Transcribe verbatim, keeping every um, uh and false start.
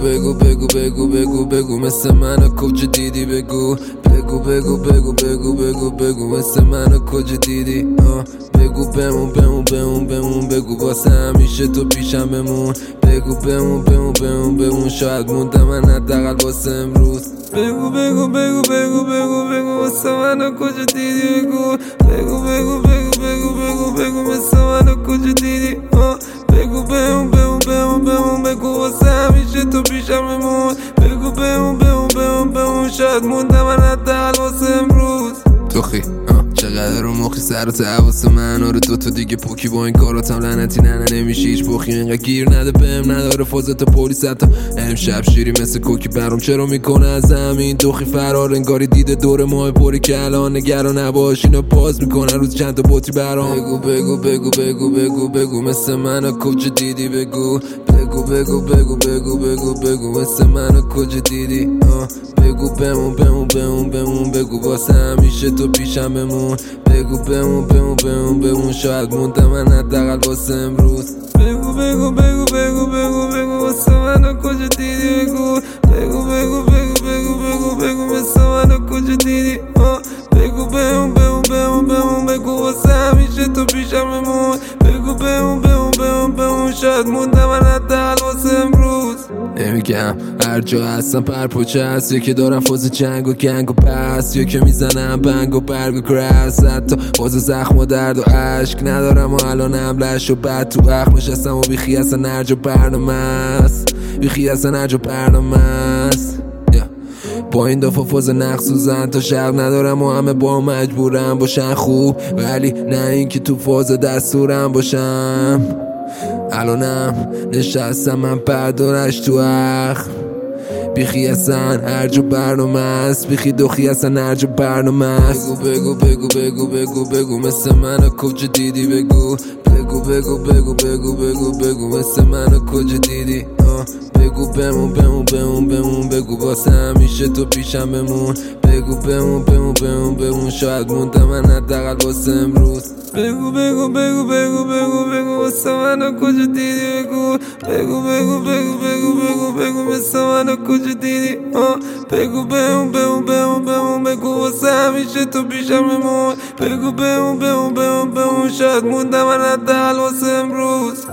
بگو بگو بگو بگو بگو مثل منو کجا دیدی بگو بگو بگو بگو بگو بگو بگو مثل منو کجا دیدی آه بگو بمون بمون بمون بمون بگو واسه همیشه تو پیشم بمون بگو بمون بمون بمون بمون شاید موندم من حداقل واسه امروز بگو بگو بگو بگو بگو بگو واسه منو کجا دیدی بگو بگو بگو بگو بگو بگو بگو مثل منو کجا دیدی آه بگو بمون بمون بمون بمون بگو واسه همیشه تو پیشم بمون بگو بمون بمون بمون بمون شاید موندم من حداقل واسه امروز توخی چقدر رو مخی سر و تحواس من آره دوتا دیگه پوکی با این کاراتم لعنتی نه نمیشه هیچ بخی اینقدر گیر نده بهم نداره فازت پلیس حتی امشب شیری مثل کوکی برام چرا میکنه از همین دوخی فرار انگاری دیده دور ماه پری که الان نگران نباش اینو پاز میکنن روز چند تا بطری برام بگو بگو بگو بگو بگو بگو مثل منو کجا دیدی بگو بگو بگو بگو بگو بگو بگو مثل منو کجا دیدی آه بگو بمون بمون بمون بمون بگو واسه همیشه تو پیشم بمون بگو بمون بمون بمون بمون شاید موندم من حداقل واسه امروز بگو بگو بگو بگو بگو بگو واسه منو کجا دیدی بگو بگو بگو بگو بگو بگو بگو مثل منو کجا دیدی آه بگو بمون بمون بمون بمون بگو واسه همیشه تو پیشم بمون بگو بمون بمون بمون بمون شاید موندم من حداقل واسه امروز نمیگم هر جا هستم پرپوچه هست یا که دارم فاز جنگ و گنگ و پس یا که میزنم بنگ و برگ و کرس حتی باز زخم و درد و عشق ندارم و الان املش و بعد تو اخمش هستم و بیخی اصلا نرج و برنامه است بیخی اصلا نرج و برنامه است با این دفعه فاز نقص و زن تا شرق ندارم و همه با مجبورم باشن خوب ولی نه این که تو فاز دستورم باشم الانم نشستم من پردارش تو اخ بیخی اصلا هرج و برنامه است بیخی دوخی اصلا هرج و برنامه است بگو بگو بگو بگو بگو بگو مثل منو کجا دیدی بگو بگو بگو بگو بگو بگو بگو مثل منو کجا دیدی آه بگو بمون بمون بمون بمون بگو واسه همیشه تو پیشم بمون بگو بمون بمون بمون بمون شاید موندم من حداقل واسه امروز بگو بگو بگو بگو بگو بگو واسه منو کجا دیدی بگو بگو بگو بگو بگو بگو بگو مثل منو کجا دیدی آه بگو بمون بمون بمون بمون بگو واسه همیشه تو پیشم بمون بگو بمون بمون بمون بمون شاید موندم من حداقل واسه امروز